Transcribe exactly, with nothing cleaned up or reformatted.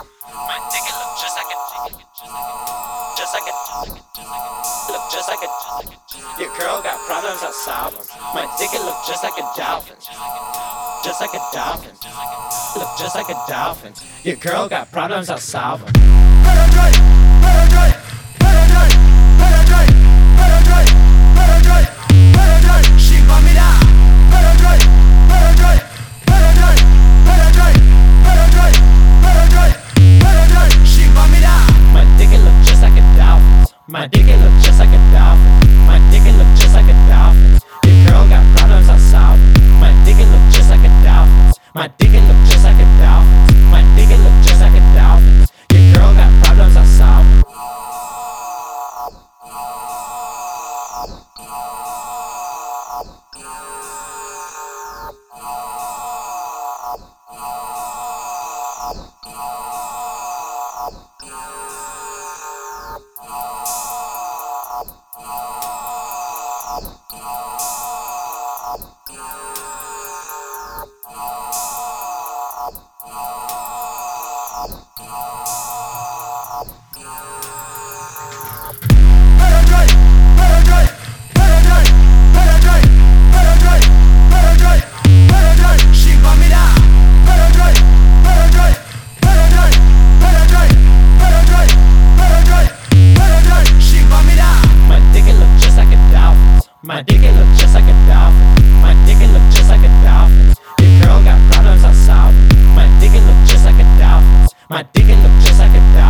My dick it look just like a, just like a, look just like a. Your girl got problems, I'll solve them. My dick it look just like a dolphin, just like a dolphin. Look just like a dolphin. Your girl got problems, I'll solve them. Penetrate, penetrate, penetrate, penetrate, penetrate, penetrate, penetrate. She want me down. Penetrate, penetrate, penetrate, penetrate, penetrate, penetrate, penetrate. She want me down. My dick it look just like a dolphin. My dick it look just like a dolphin. My dick it look just like a dolphin. Your girl got problems, I'll solve them. My dick it look just like a dolphin. My dick it look just like a dolphin. My dick it look just like a dolphin. Your girl got problems, I'll solve them. Penetrate, penetrate, penetrate, penetrate, penetrate, penetrate, penetrate. She want me down. Penetrate, penetrate, penetrate, penetrate, penetrate, penetrate, penetrate. She want me down. My dick it look just like a dolphin. My dick it look just like a dolphin. My dick it look just like a dolphin. Your girl got problems, I'll solve them. My dick it look just like a dolphin. My dick it look just like a dolphin.